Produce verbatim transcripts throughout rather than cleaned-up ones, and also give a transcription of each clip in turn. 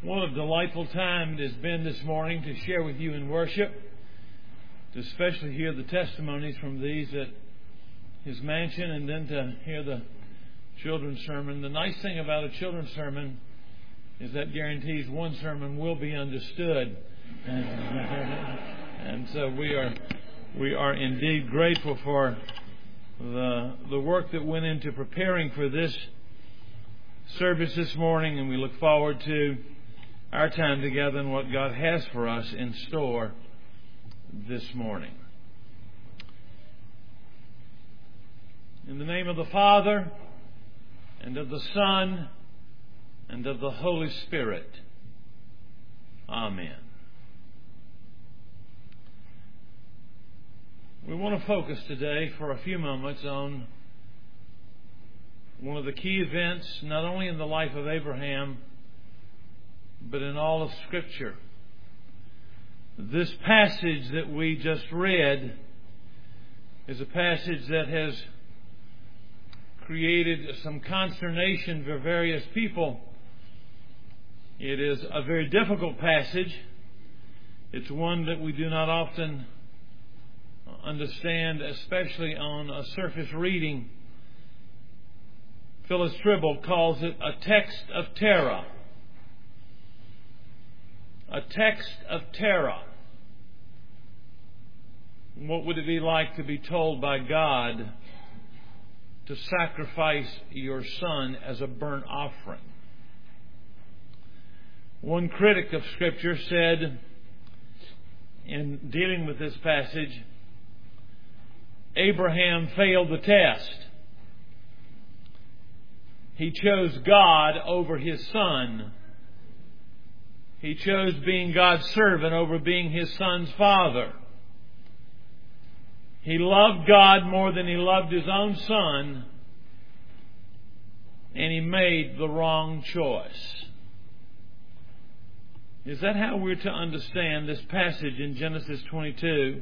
What a delightful time it has been this morning to share with you in worship, to especially hear the testimonies from these at his mansion, and then to hear the children's sermon. The nice thing about a children's sermon is that guarantees one sermon will be understood. And, and so we are we are indeed grateful for the the work that went into preparing for this service this morning, and we look forward to our time together and what God has for us in store this morning. In the name of the Father, and of the Son, and of the Holy Spirit. Amen. We want to focus today for a few moments on one of the key events, not only in the life of Abraham, but in all of Scripture. This passage that we just read is a passage that has created some consternation for various people. It is a very difficult passage. It's one that we do not often understand, especially on a surface reading. Phyllis Tribble calls it a text of terror. A text of terror. What would it be like to be told by God to sacrifice your son as a burnt offering? One critic of Scripture said, in dealing with this passage, Abraham failed the test. He chose God over his son. He chose being God's servant over being his son's father. He loved God more than he loved his own son, and he made the wrong choice. Is that how we're to understand this passage in Genesis twenty-two?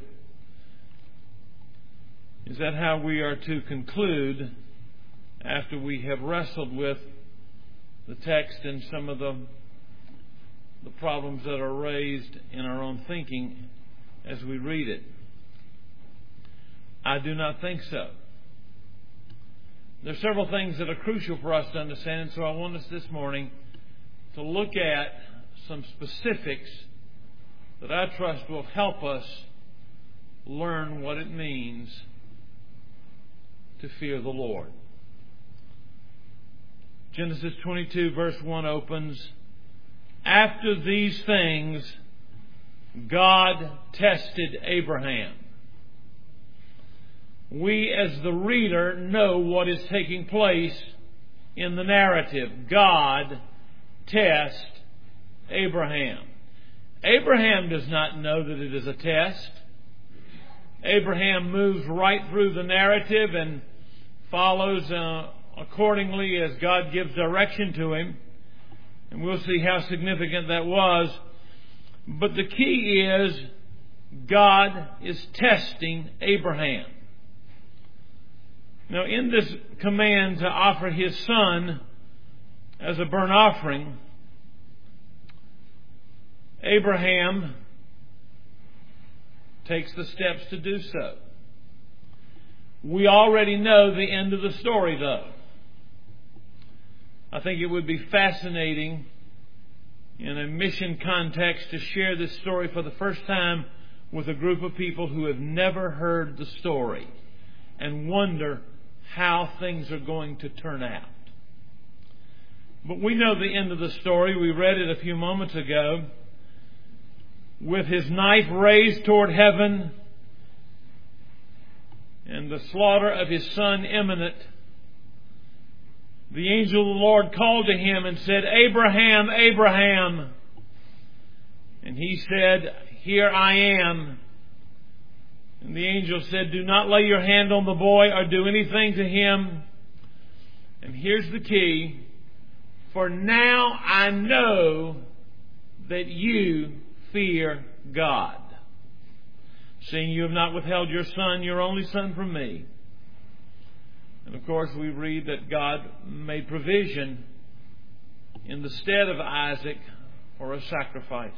Is that how we are to conclude after we have wrestled with the text and some of the the problems that are raised in our own thinking as we read it? I do not think so. There are several things that are crucial for us to understand, and so I want us this morning to look at some specifics that I trust will help us learn what it means to fear the Lord. Genesis twenty-two verse one opens, "After these things, God tested Abraham." We, as the reader, know what is taking place in the narrative. God tests Abraham. Abraham does not know that it is a test. Abraham moves right through the narrative and follows uh, accordingly as God gives direction to him. And we'll see how significant that was. But the key is God is testing Abraham. Now, in this command to offer his son as a burnt offering, Abraham takes the steps to do so. We already know the end of the story, though. I think it would be fascinating in a mission context to share this story for the first time with a group of people who have never heard the story and wonder how things are going to turn out. But we know the end of the story. We read it a few moments ago. With his knife raised toward heaven and the slaughter of his son imminent, the angel of the Lord called to him and said, "Abraham, Abraham." And he said, "Here I am." And the angel said, "Do not lay your hand on the boy or do anything to him." And here's the key. "For now I know that you fear God, seeing you have not withheld your son, your only son, from me." And of course we read that God made provision in the stead of Isaac or a sacrifice.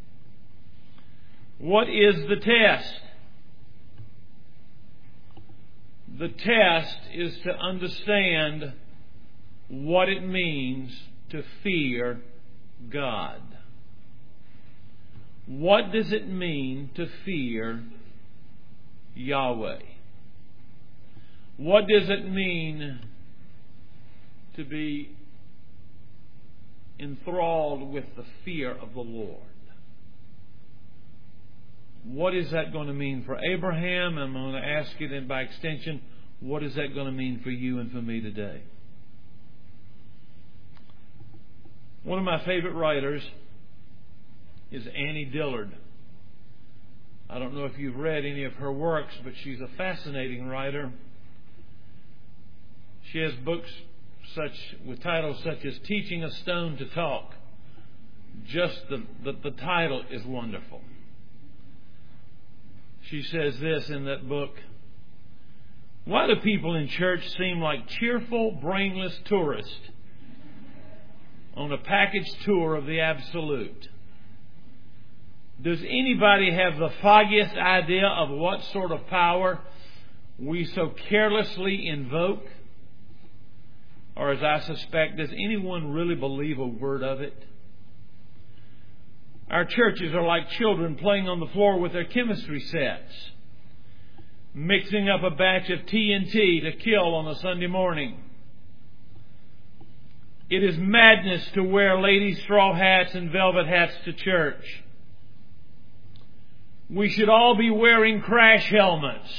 What is the test? The test is to understand what it means to fear God. What does it mean to fear Yahweh? What does it mean to be enthralled with the fear of the Lord? What is that going to mean for Abraham? I'm going to ask you then by extension, what is that going to mean for you and for me today? One of my favorite writers is Annie Dillard. I don't know if you've read any of her works, but she's a fascinating writer. She has books such with titles such as Teaching a Stone to Talk. Just the, the, the title is wonderful. She says this in that book: why do people in church seem like cheerful, brainless tourists on a package tour of the absolute? Does anybody have the foggiest idea of what sort of power we so carelessly invoke? Or, as I suspect, does anyone really believe a word of it? Our churches are like children playing on the floor with their chemistry sets, mixing up a batch of T N T to kill on a Sunday morning. It is madness to wear ladies' straw hats and velvet hats to church. We should all be wearing crash helmets.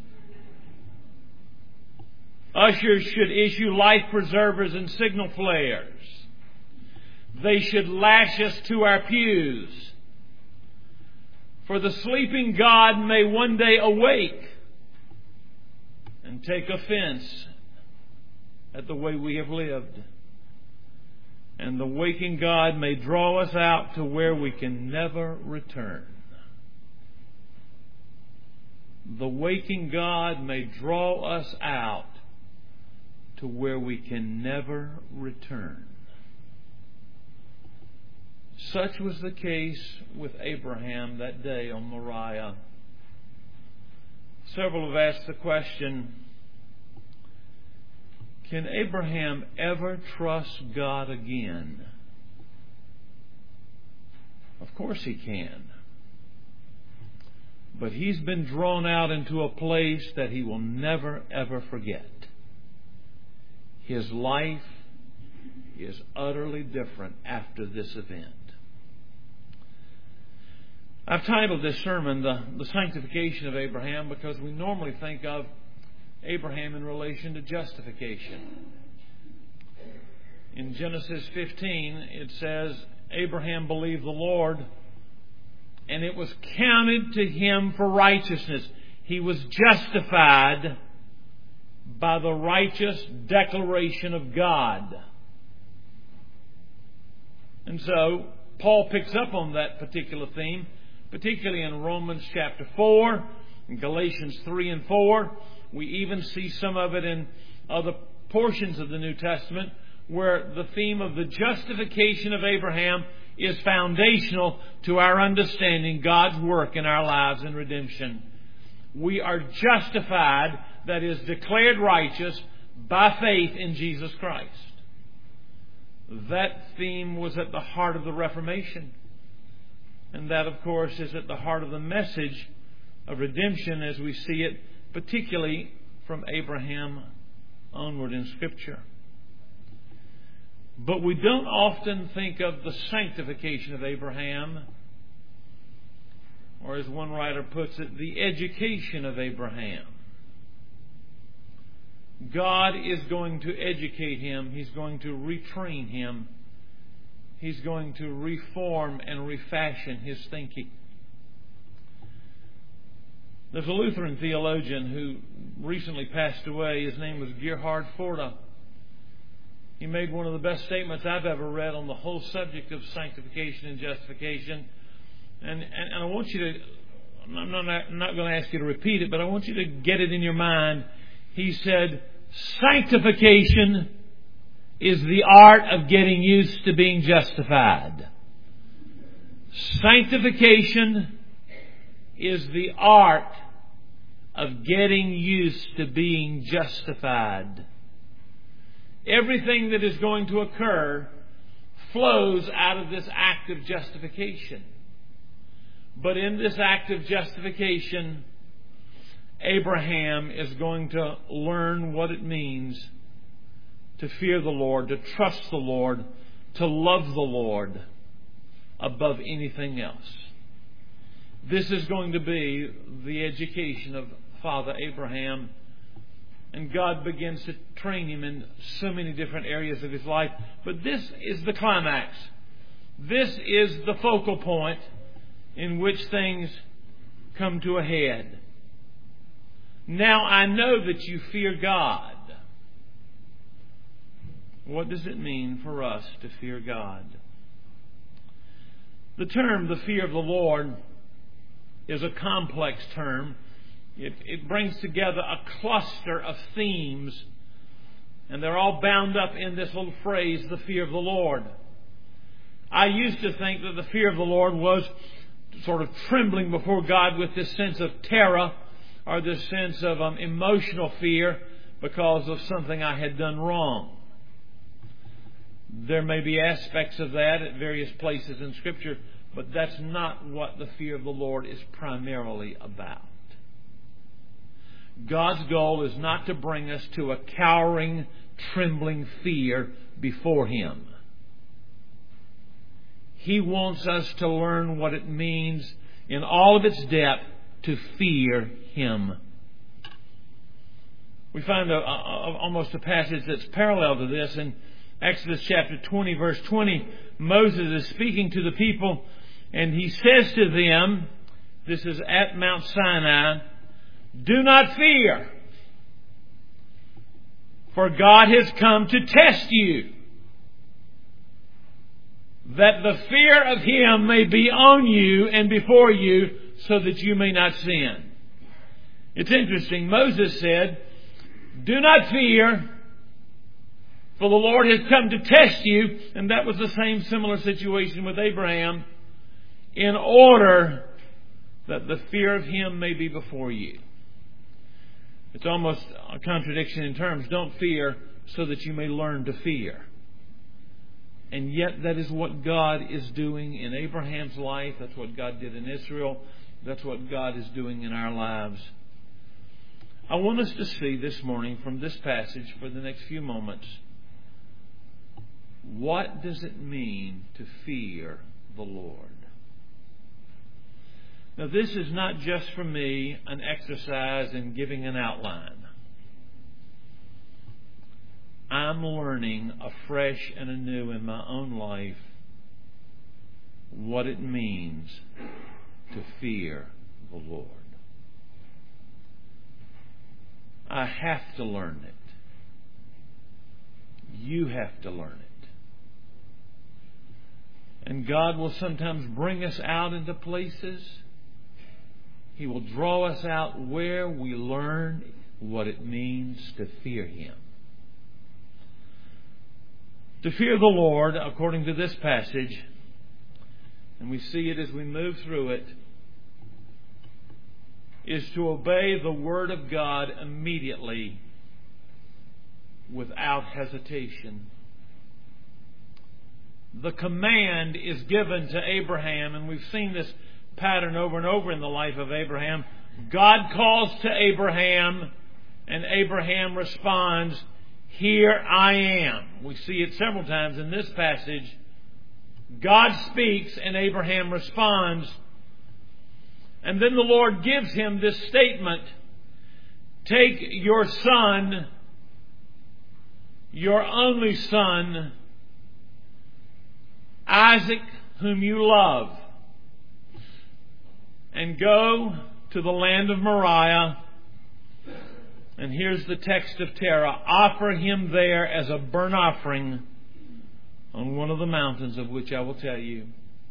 Ushers should issue life preservers and signal flares. They should lash us to our pews. For the sleeping God may one day awake and take offense at the way we have lived. And the waking God may draw us out to where we can never return. The waking God may draw us out to where we can never return. Such was the case with Abraham that day on Moriah. Several have asked the question, can Abraham ever trust God again? Of course he can. But he's been drawn out into a place that he will never, ever forget. His life is utterly different after this event. I've titled this sermon, the, the Sanctification of Abraham, because we normally think of Abraham in relation to justification. In Genesis fifteen, it says, Abraham believed the Lord, and it was counted to him for righteousness. He was justified by the righteous declaration of God. And so, Paul picks up on that particular theme, particularly in Romans chapter four, in Galatians three and four. We even see some of it in other portions of the New Testament, where the theme of the justification of Abraham is foundational to our understanding God's work in our lives in redemption. We are justified, that is, declared righteous by faith in Jesus Christ. That theme was at the heart of the Reformation. And that, of course, is at the heart of the message of redemption as we see it, particularly from Abraham onward in Scripture. But we don't often think of the sanctification of Abraham, or as one writer puts it, the education of Abraham. God is going to educate him. He's going to retrain him. He's going to reform and refashion his thinking. There's a Lutheran theologian who recently passed away. His name was Gerhard Forde. He made one of the best statements I've ever read on the whole subject of sanctification and justification. And, and, and I want you to, I'm not, I'm not going to ask you to repeat it, but I want you to get it in your mind. He said, sanctification is the art of getting used to being justified. Sanctification is the art of getting used to being justified. Everything that is going to occur flows out of this act of justification. But in this act of justification, Abraham is going to learn what it means to fear the Lord, to trust the Lord, to love the Lord above anything else. This is going to be the education of Father Abraham. And God begins to train him in so many different areas of his life. But this is the climax. This is the focal point in which things come to a head. Now I know that you fear God. What does it mean for us to fear God? The term, the fear of the Lord, is a complex term. It, it brings together a cluster of themes, and they're all bound up in this little phrase, the fear of the Lord. I used to think that the fear of the Lord was sort of trembling before God with this sense of terror or this sense of um, emotional fear because of something I had done wrong. There may be aspects of that at various places in Scripture, but that's not what the fear of the Lord is primarily about. God's goal is not to bring us to a cowering, trembling fear before Him. He wants us to learn what it means in all of its depth to fear Him. We find a, a, almost a passage that's parallel to this in Exodus chapter twenty, verse twenty. Moses is speaking to the people, and he says to them, this is at Mount Sinai, "Do not fear, for God has come to test you, that the fear of Him may be on you and before you, so that you may not sin." It's interesting. Moses said, "Do not fear, for the Lord has come to test you." And that was the same similar situation with Abraham. "In order that the fear of Him may be before you." It's almost a contradiction in terms. Don't fear so that you may learn to fear. And yet that is what God is doing in Abraham's life. That's what God did in Israel. That's what God is doing in our lives. I want us to see this morning from this passage for the next few moments, what does it mean to fear the Lord? Now, this is not just for me an exercise in giving an outline. I'm learning afresh and anew in my own life what it means to fear the Lord. I have to learn it. You have to learn it. And God will sometimes bring us out into places. He will draw us out where we learn what it means to fear Him. To fear the Lord, according to this passage, and we see it as we move through it, is to obey the Word of God immediately without hesitation. The command is given to Abraham, and we've seen this pattern over and over in the life of Abraham. God calls to Abraham, and Abraham responds, "Here I am." We see it several times in this passage. God speaks, and Abraham responds. And then the Lord gives him this statement: "Take your son, your only son, Isaac, whom you love, and go to the land of Moriah." And here's the text of Terah: "Offer him there as a burnt offering on one of the mountains of which I will tell you."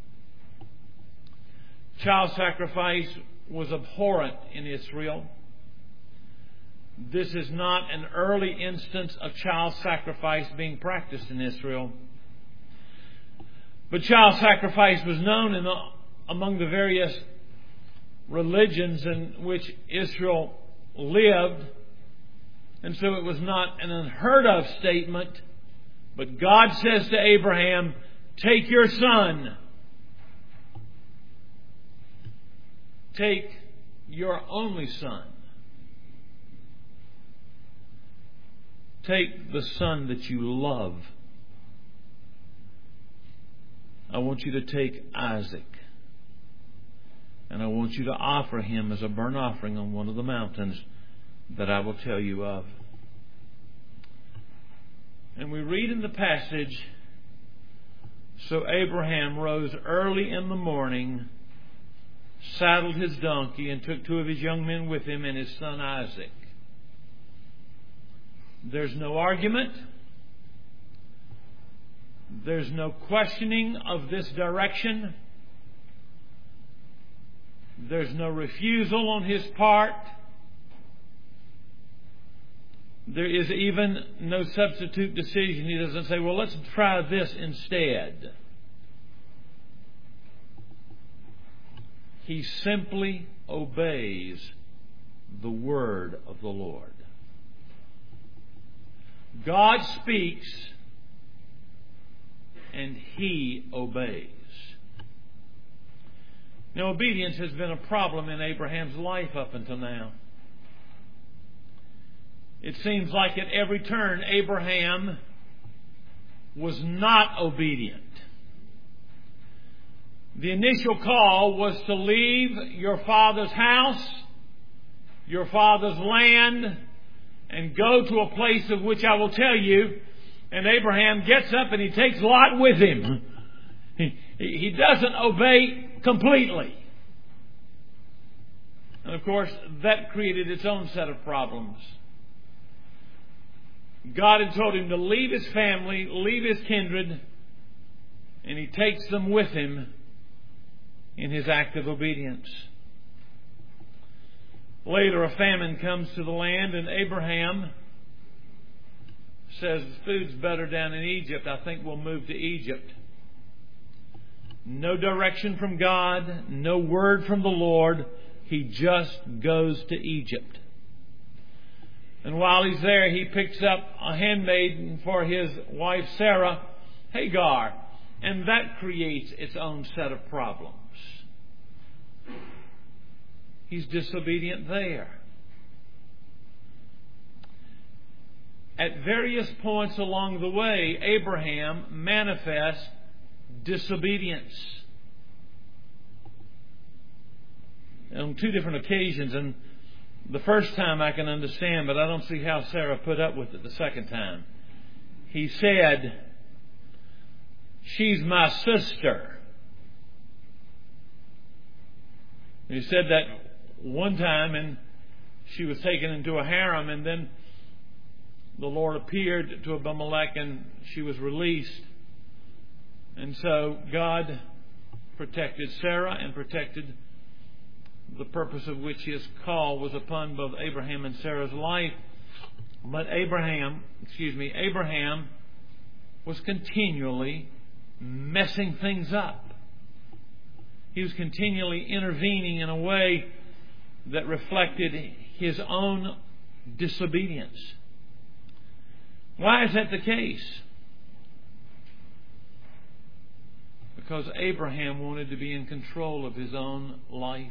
Child sacrifice was abhorrent in Israel. This is not an early instance of child sacrifice being practiced in Israel. But child sacrifice was known in the among the various religions in which Israel lived, and so it was not an unheard of statement. But God says to Abraham, take your son. Take your only son. Take the son that you love. I want you to take Isaac. And I want you to offer him as a burnt offering on one of the mountains that I will tell you of. And we read in the passage, so Abraham rose early in the morning, saddled his donkey, and took two of his young men with him and his son Isaac. There's no argument. There's no questioning of this direction. There's no refusal on his part. There is even no substitute decision. He doesn't say, well, let's try this instead. He simply obeys the word of the Lord. God speaks and he obeys. Now, obedience has been a problem in Abraham's life up until now. It seems like at every turn, Abraham was not obedient. The initial call was to leave your father's house, your father's land, and go to a place of which I will tell you. And Abraham gets up and he takes Lot with him. He, he doesn't obey completely. And of course, that created its own set of problems. God had told him to leave his family, leave his kindred, and he takes them with him in his act of obedience. Later, a famine comes to the land, and Abraham says, the food's better down in Egypt. I think we'll move to Egypt. No direction from God, no word from the Lord. He just goes to Egypt. And while he's there, he picks up a handmaid for his wife Sarah, Hagar. And that creates its own set of problems. He's disobedient there. At various points along the way, Abraham manifests disobedience. On two different occasions, and the first time I can understand, but I don't see how Sarah put up with it the second time. He said, she's my sister. He said that one time, and she was taken into a harem, and then the Lord appeared to Abimelech and she was released. And so God protected Sarah and protected the purpose of which his call was upon both Abraham and Sarah's life. But Abraham, excuse me, Abraham was continually messing things up. He was continually intervening in a way that reflected his own disobedience. Why is that the case? Because Abraham wanted to be in control of his own life.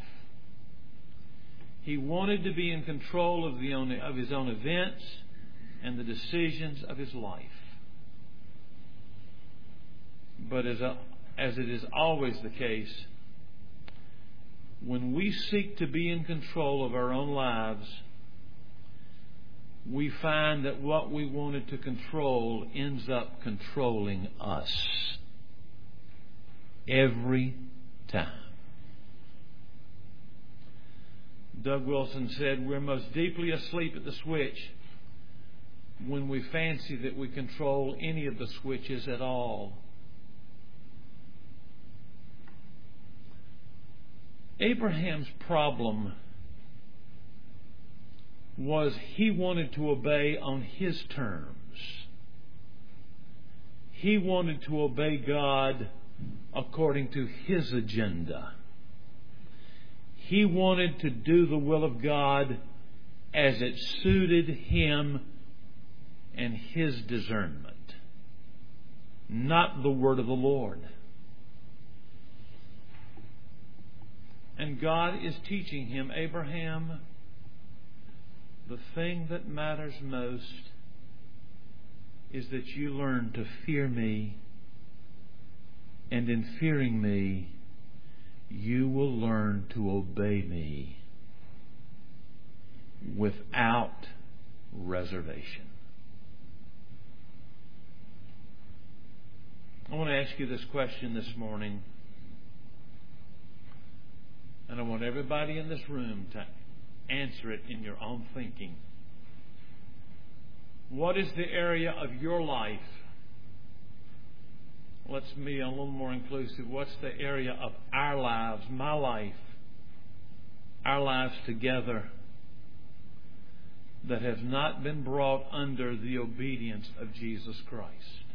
He wanted to be in control of, the own, of his own events and the decisions of his life. But as, a, as it is always the case, when we seek to be in control of our own lives, we find that what we wanted to control ends up controlling us. Every time. Doug Wilson said, we're most deeply asleep at the switch when we fancy that we control any of the switches at all. Abraham's problem was he wanted to obey on his terms. He wanted to obey God according to his agenda. He wanted to do the will of God as it suited him and his discernment, not the word of the Lord. And God is teaching him, Abraham, the thing that matters most is that you learn to fear me, and in fearing me, you will learn to obey me without reservation. I want to ask you this question this morning, and I want everybody in this room to answer it in your own thinking. What is the area of your life? Let's be a little more inclusive. What's the area of our lives, my life, our lives together, that have not been brought under the obedience of Jesus Christ?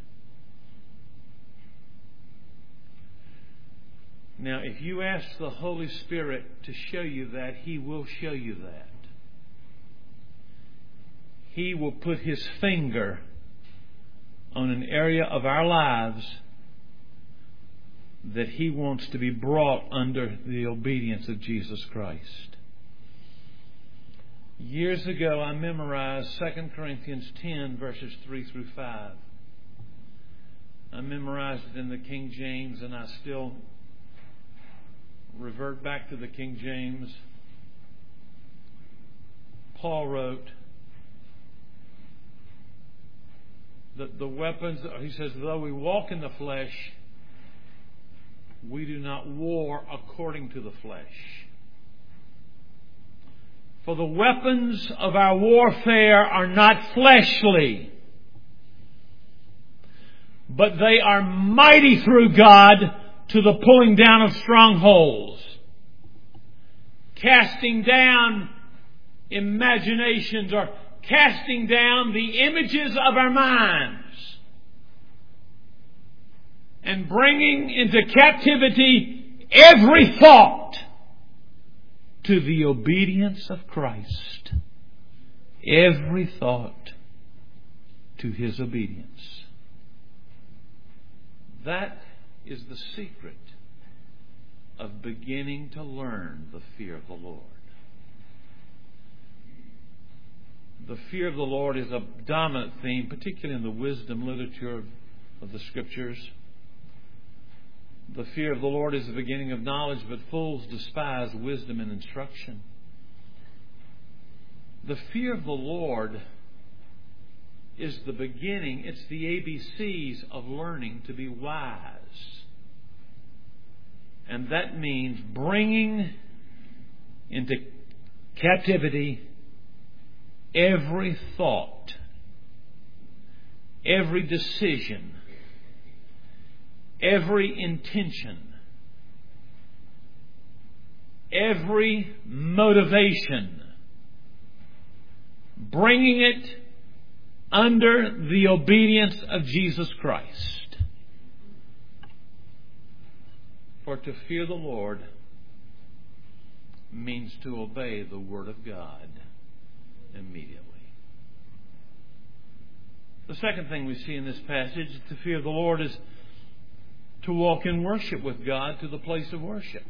Now, if you ask the Holy Spirit to show you that, He will show you that. He will put His finger on an area of our lives that He wants to be brought under the obedience of Jesus Christ. Years ago, I memorized Second Corinthians ten, verses three through five. I memorized it in the King James, and I still revert back to the King James. Paul wrote that the weapons, he says, though we walk in the flesh, we do not war according to the flesh. For the weapons of our warfare are not fleshly, but they are mighty through God to the pulling down of strongholds, casting down imaginations, or casting down the images of our minds, and bringing into captivity every thought to the obedience of Christ. Every thought to His obedience. That is the secret of beginning to learn the fear of the Lord. The fear of the Lord is a dominant theme, particularly in the wisdom literature of, of the Scriptures. The fear of the Lord is the beginning of knowledge, but fools despise wisdom and instruction. The fear of the Lord is the beginning, it's the A B Cs of learning to be wise. And that means bringing into captivity every thought, every decision, every intention, every motivation, bringing it under the obedience of Jesus Christ. For to fear the Lord means to obey the Word of God immediately. The second thing we see in this passage, to fear the Lord, is to walk in worship with God to the place of worship.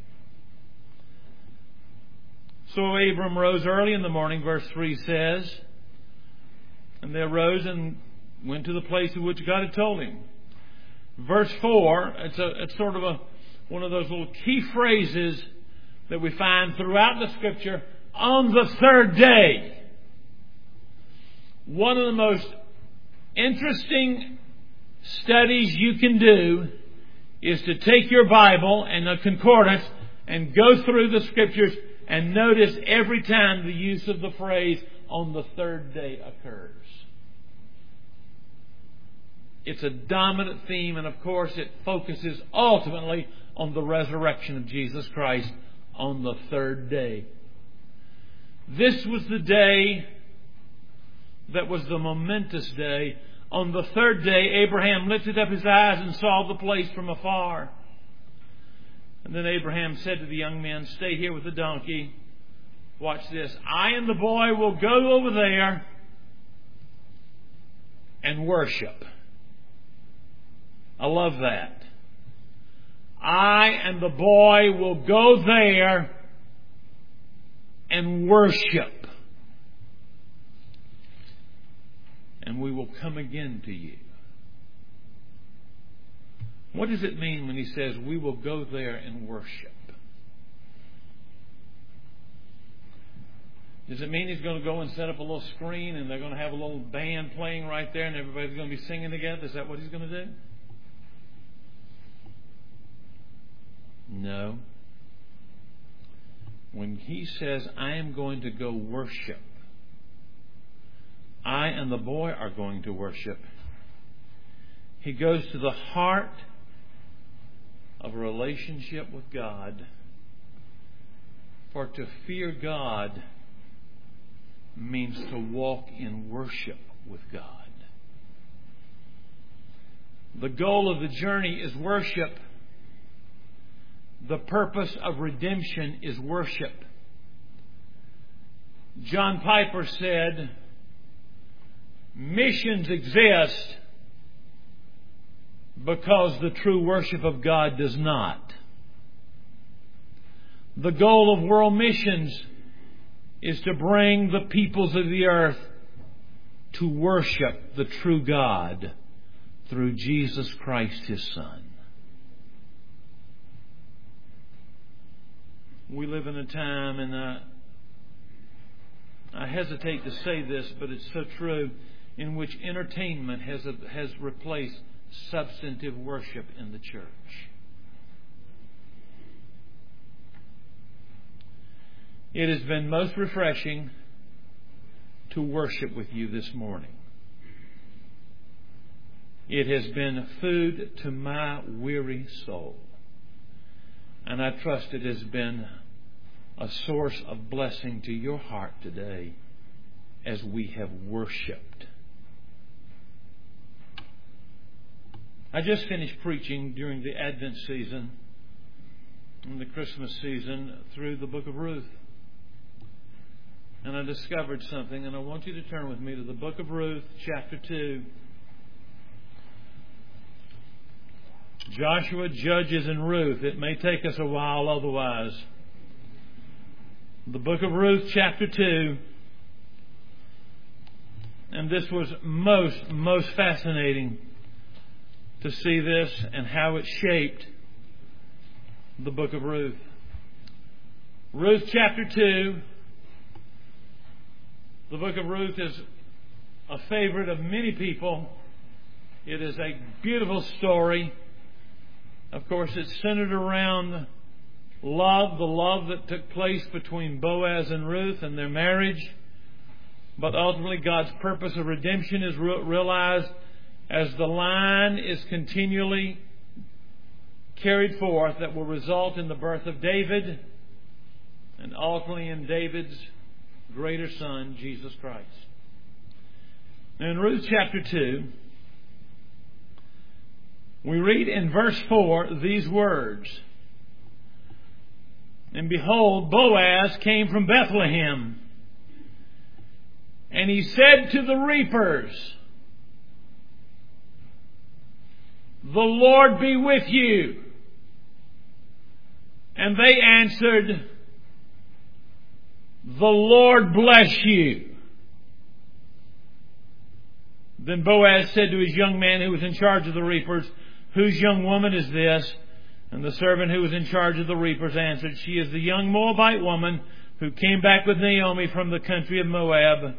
So Abram rose early in the morning, verse three says, and they arose and went to the place of which God had told him. Verse four, it's, a, it's sort of a one of those little key phrases that we find throughout the Scripture. On the third day. One of the most interesting studies you can do is to take your Bible and a concordance and go through the Scriptures and notice every time the use of the phrase on the third day occurs. It's a dominant theme, and of course it focuses ultimately on the resurrection of Jesus Christ on the third day. This was the day that was the momentous day. On the third day, Abraham lifted up his eyes and saw the place from afar. And then Abraham said to the young men, "Stay here with the donkey." Watch this. "I and the boy will go over there and worship." I love that. "I and the boy will go there and worship. And we will come again to you." What does it mean when he says we will go there and worship? Does it mean he's going to go and set up a little screen and they're going to have a little band playing right there and everybody's going to be singing together? Is that what he's going to do? No. When he says, "I am going to go worship," I and the boy are going to worship, he goes to the heart of a relationship with God. For to fear God means to walk in worship with God. The goal of the journey is worship. The purpose of redemption is worship. John Piper said, "Missions exist because the true worship of God does not." The goal of world missions is to bring the peoples of the earth to worship the true God through Jesus Christ, His Son. We live in a time, and uh, I hesitate to say this, but it's so true, in which entertainment has a, has replaced substantive worship in the church. It has been most refreshing to worship with you this morning. It has been food to my weary soul. And I trust it has been a source of blessing to your heart today as we have worshipped. I just finished preaching during the Advent season and the Christmas season through the book of Ruth. And I discovered something, and I want you to turn with me to the book of Ruth, chapter two. Joshua, Judges, and Ruth. It may take us a while otherwise. The book of Ruth, chapter two. And this was most, most fascinating to see this and how it shaped the book of Ruth. Ruth, chapter two. The book of Ruth is a favorite of many people. It is a beautiful story. Of course, it's centered around love, the love that took place between Boaz and Ruth and their marriage. But ultimately, God's purpose of redemption is re- realized as the line is continually carried forth that will result in the birth of David and ultimately in David's greater son, Jesus Christ. Now, in Ruth chapter two, we read in verse four these words. "And behold, Boaz came from Bethlehem, and he said to the reapers, 'The Lord be with you.' And they answered, 'The Lord bless you.' Then Boaz said to his young man who was in charge of the reapers, 'Whose young woman is this?' And the servant who was in charge of the reapers answered, 'She is the young Moabite woman who came back with Naomi from the country of Moab.'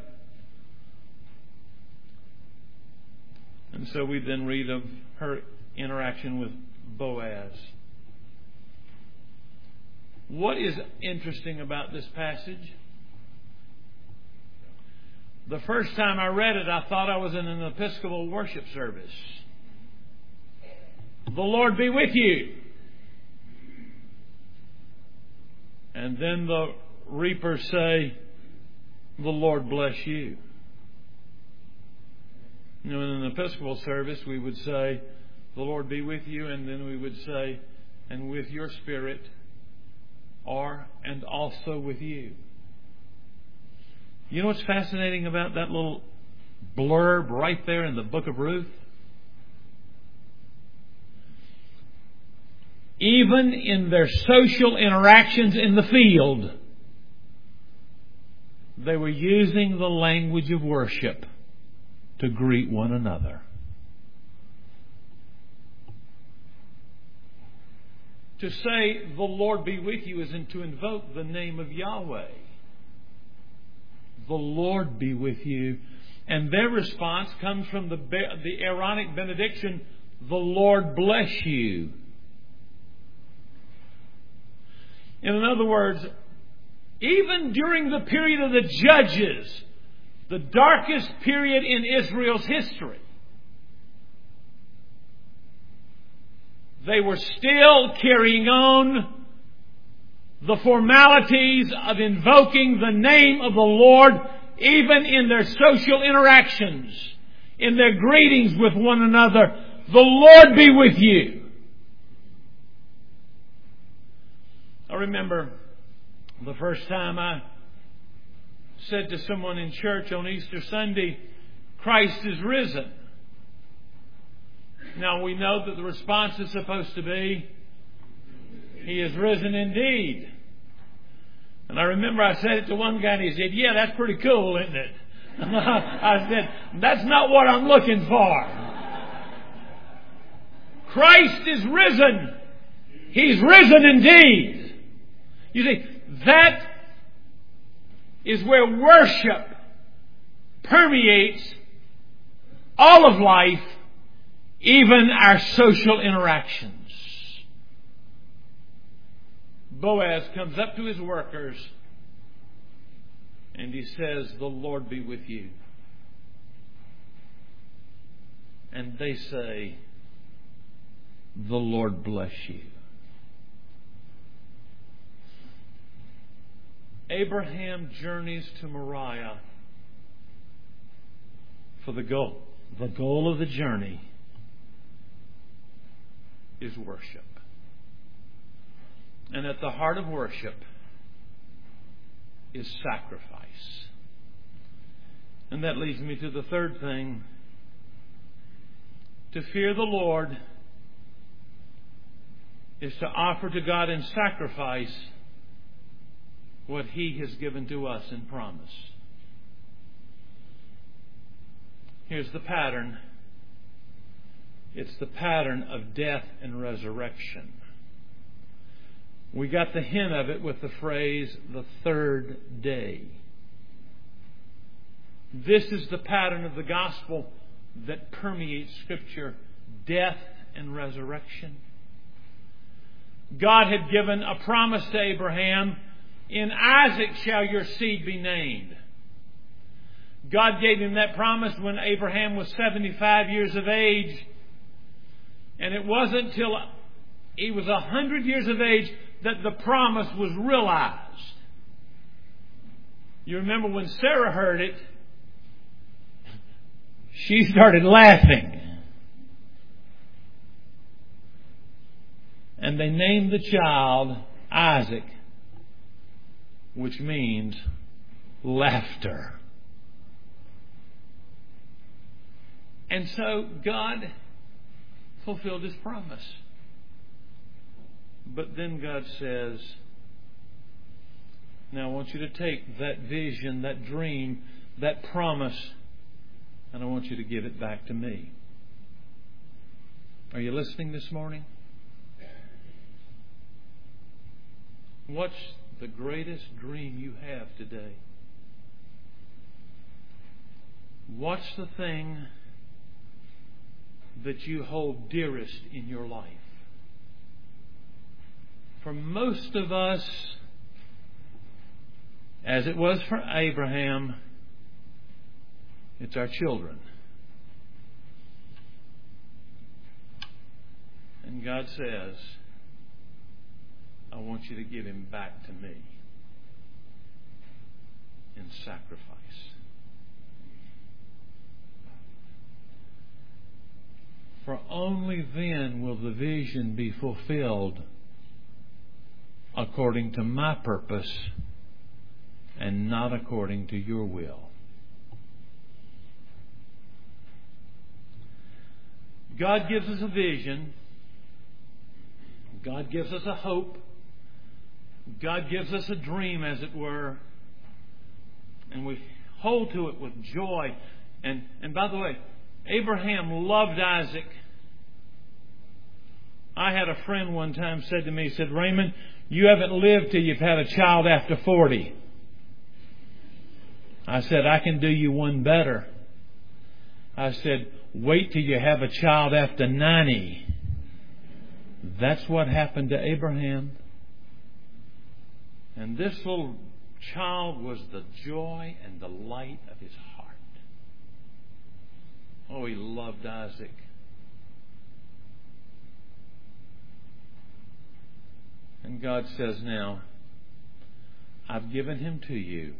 And so we then read of her interaction with Boaz. What is interesting about this passage? The first time I read it, I thought I was in an Episcopal worship service. The Lord be with you. And then the reapers say, the Lord bless you. You know, in an Episcopal service, we would say, the Lord be with you, and then we would say, and with your spirit are and also with you. You know what's fascinating about that little blurb right there in the book of Ruth? Even in their social interactions in the field, they were using the language of worship to greet one another. To say, the Lord be with you, isn't to invoke the name of Yahweh. The Lord be with you. And their response comes from the, the Aaronic benediction, the Lord bless you. In other words, even during the period of the Judges, the darkest period in Israel's history, they were still carrying on the formalities of invoking the name of the Lord, even in their social interactions, in their greetings with one another. The Lord be with you. I remember the first time I said to someone in church on Easter Sunday, Christ is risen. Now we know that the response is supposed to be, He is risen indeed. And I remember I said it to one guy and he said, yeah, that's pretty cool, isn't it? I said, that's not what I'm looking for. Christ is risen. He's risen indeed. You see, that is where worship permeates all of life, even our social interactions. Boaz comes up to his workers and he says, the Lord be with you. And they say, the Lord bless you. Abraham journeys to Moriah for the goal. The goal of the journey is worship. And at the heart of worship is sacrifice. And that leads me to the third thing. To fear the Lord is to offer to God in sacrifice what He has given to us in promise. Here's the pattern. It's the pattern of death and resurrection. We got the hint of it with the phrase, the third day. This is the pattern of the gospel that permeates Scripture, death and resurrection. God had given a promise to Abraham, in Isaac shall your seed be named. God gave him that promise when Abraham was seventy-five years of age. And it wasn't till he was one hundred years of age that the promise was realized. You remember when Sarah heard it, she started laughing. And they named the child Isaac, which means laughter. And so God fulfilled His promise. But then God says, now I want you to take that vision, that dream, that promise, and I want you to give it back to me. Are you listening this morning? What's the greatest dream you have today? What's the thing that you hold dearest in your life? For most of us, as it was for Abraham, it's our children. And God says, I want you to give him back to me in sacrifice. For only then will the vision be fulfilled according to my purpose and not according to your will. God gives us a vision. God gives us a hope. God gives us a dream, as it were. And we hold to it with joy. And, and by the way, Abraham loved Isaac. I had a friend one time said to me, he said, Raymond, you haven't lived till you've had a child after forty. I said, I can do you one better. I said, wait till you have a child after ninety. That's what happened to Abraham. And this little child was the joy and the light of his heart. Oh, he loved Isaac. And God says now, I've given him to you.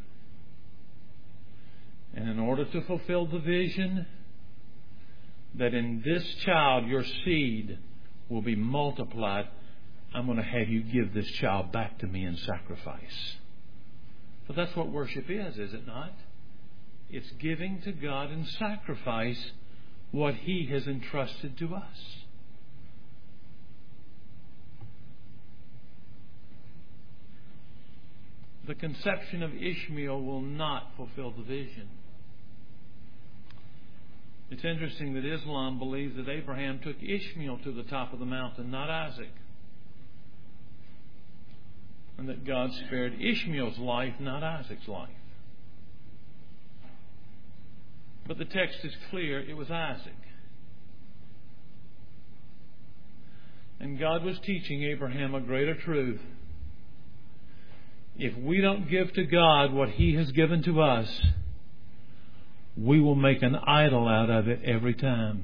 And in order to fulfill the vision, that in this child your seed will be multiplied, I'm going to have you give this child back to me in sacrifice. But that's what worship is, is it not? It's giving to God in sacrifice what He has entrusted to us. The conception of Ishmael will not fulfill the vision. It's interesting that Islam believes that Abraham took Ishmael to the top of the mountain, not Isaac. And that God spared Ishmael's life, not Isaac's life. But the text is clear, it was Isaac. And God was teaching Abraham a greater truth. If we don't give to God what He has given to us, we will make an idol out of it every time.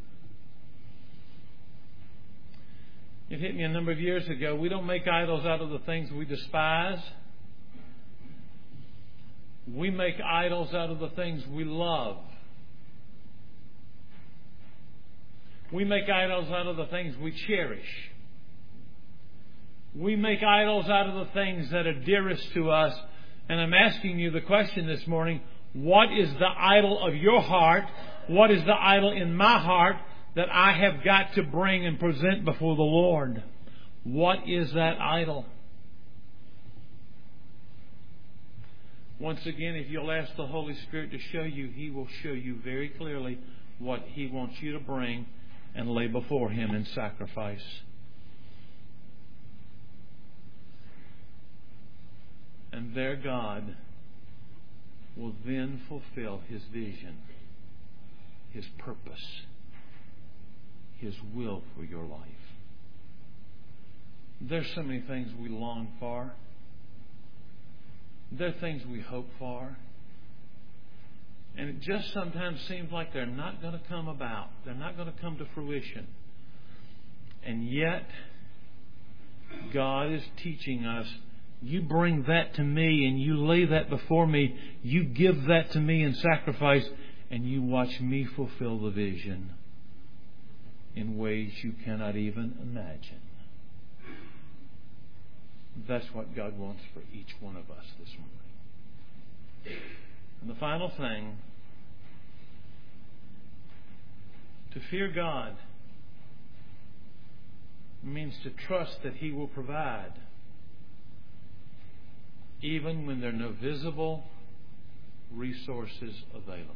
It hit me a number of years ago. We don't make idols out of the things we despise. We make idols out of the things we love. We make idols out of the things we cherish. We make idols out of the things that are dearest to us. And I'm asking you the question this morning, what is the idol of your heart? What is the idol in my heart that I have got to bring and present before the Lord? What is that idol? Once again, if you'll ask the Holy Spirit to show you, He will show you very clearly what He wants you to bring and lay before Him in sacrifice. And there God will then fulfill His vision, His purpose, His will for your life. There's so many things we long for. There are things we hope for. And it just sometimes seems like they're not going to come about. They're not going to come to fruition. And yet, God is teaching us, you bring that to me and you lay that before me. You give that to me in sacrifice and you watch me fulfill the vision in ways you cannot even imagine. That's what God wants for each one of us this morning. And the final thing, to fear God means to trust that He will provide, even when there are no visible resources available.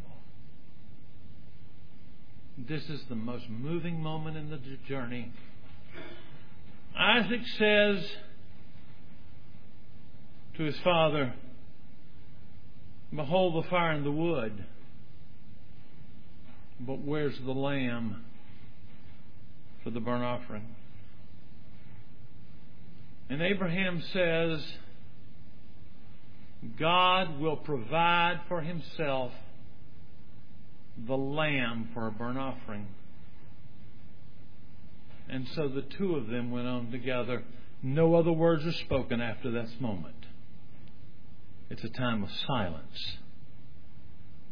This is the most moving moment in the journey. Isaac says to his father, behold the fire and the wood, but where's the lamb for the burnt offering? And Abraham says, God will provide for Himself the lamb for a burnt offering. And so the two of them went on together. No other words are spoken after this moment. It's a time of silence.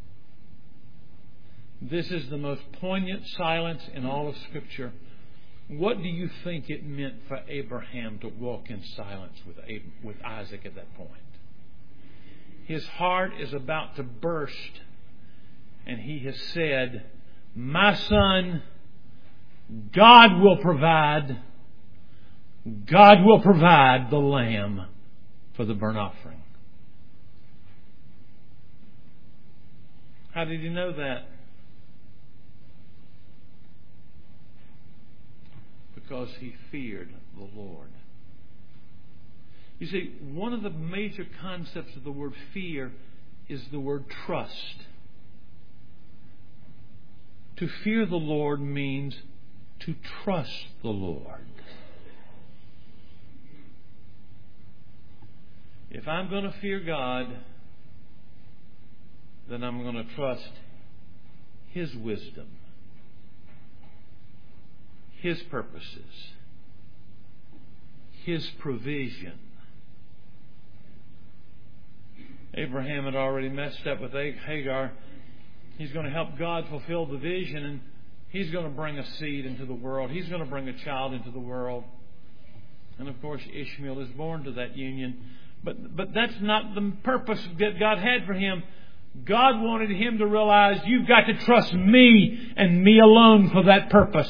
This is the most poignant silence in all of Scripture. What do you think it meant for Abraham to walk in silence with Ab- with Isaac at that point? His heart is about to burst, and he has said, "My son, God will provide. God will provide the lamb for the burnt offering." How did he know that? Because he feared the Lord. You see, one of the major concepts of the word fear is the word trust. To fear the Lord means to trust the Lord. If I'm going to fear God, then I'm going to trust His wisdom, His purposes, His provision. Abraham had already messed up with Hagar. He's going to help God fulfill the vision, and he's going to bring a seed into the world. He's going to bring a child into the world. And of course, Ishmael is born to that union. But, but that's not the purpose that God had for him. God wanted him to realize, you've got to trust me and me alone for that purpose.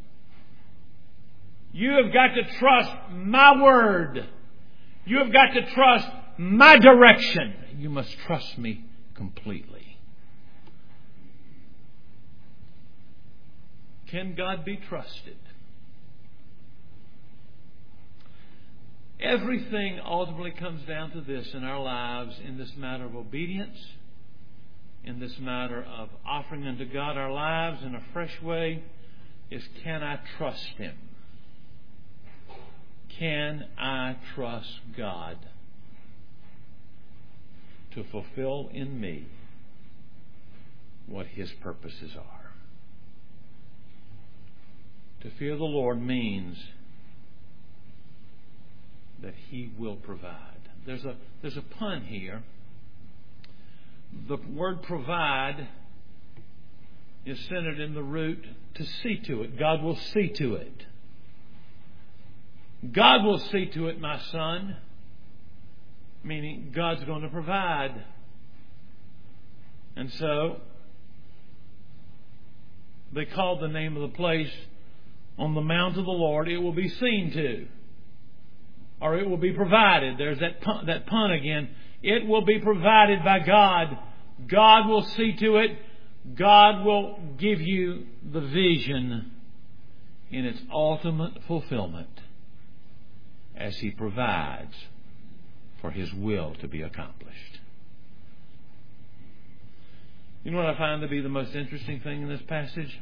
You have got to trust my word. You have got to trust my direction. You must trust me completely. Can God be trusted? Everything ultimately comes down to this in our lives, in this matter of obedience, in this matter of offering unto God our lives in a fresh way, is can I trust Him? Can I trust God to fulfill in me what His purposes are? To fear the Lord means that He will provide. There's a there's a pun here. The word provide is centered in the root to see to it. God will see to it. God will see to it, my son. Meaning God's going to provide. And so they called the name of the place, on the mount of the Lord it will be seen to. Or it will be provided. There's that pun, that pun again. It will be provided by God. God will see to it. God will give you the vision in its ultimate fulfillment as He provides for His will to be accomplished. You know what I find to be the most interesting thing in this passage?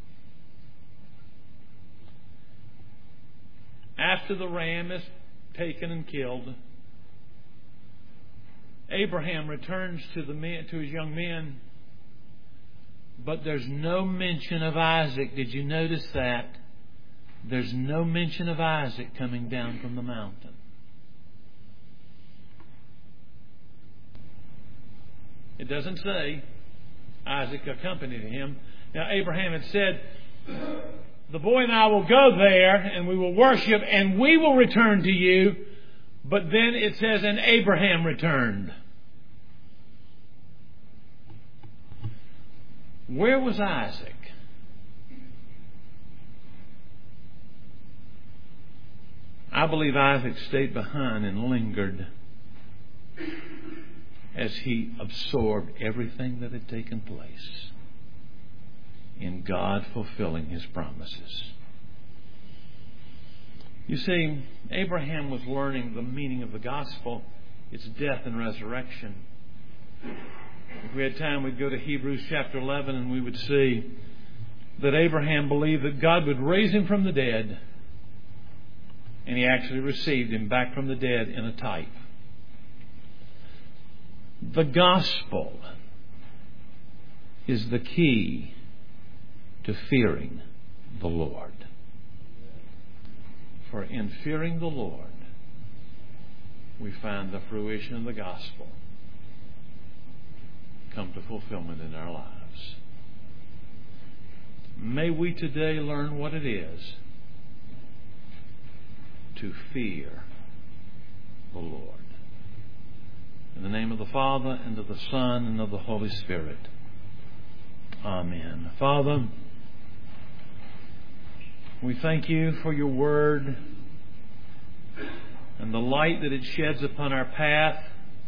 After the ram is taken and killed, Abraham returns to the men, to his young men, but there's no mention of Isaac. Did you notice that? There's no mention of Isaac coming down from the mountain. It doesn't say Isaac accompanied him. Now, Abraham had said, the boy and I will go there and we will worship and we will return to you. But then it says, and Abraham returned. Where was Isaac? I believe Isaac stayed behind and lingered as he absorbed everything that had taken place in God fulfilling His promises. You see, Abraham was learning the meaning of the gospel, its death and resurrection. If we had time, we'd go to Hebrews chapter eleven and we would see that Abraham believed that God would raise him from the dead, and he actually received him back from the dead in a type. The gospel is the key to fearing the Lord. For in fearing the Lord, we find the fruition of the gospel come to fulfillment in our lives. May we today learn what it is to fear the Lord. In the name of the Father, and of the Son, and of the Holy Spirit. Amen. Father, we thank you for your word and the light that it sheds upon our path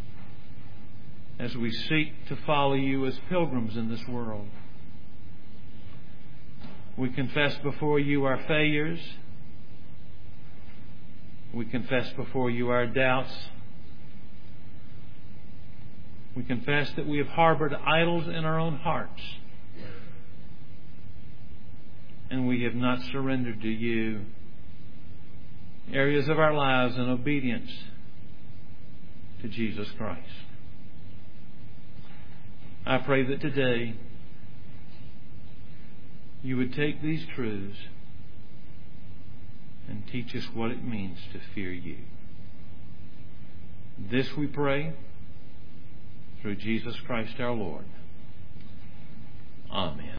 as we seek to follow you as pilgrims in this world. We confess before you our failures. We confess before you our doubts. We confess that we have harbored idols in our own hearts, and we have not surrendered to you areas of our lives in obedience to Jesus Christ. I pray that today you would take these truths and teach us what it means to fear you. This we pray through Jesus Christ our Lord. Amen.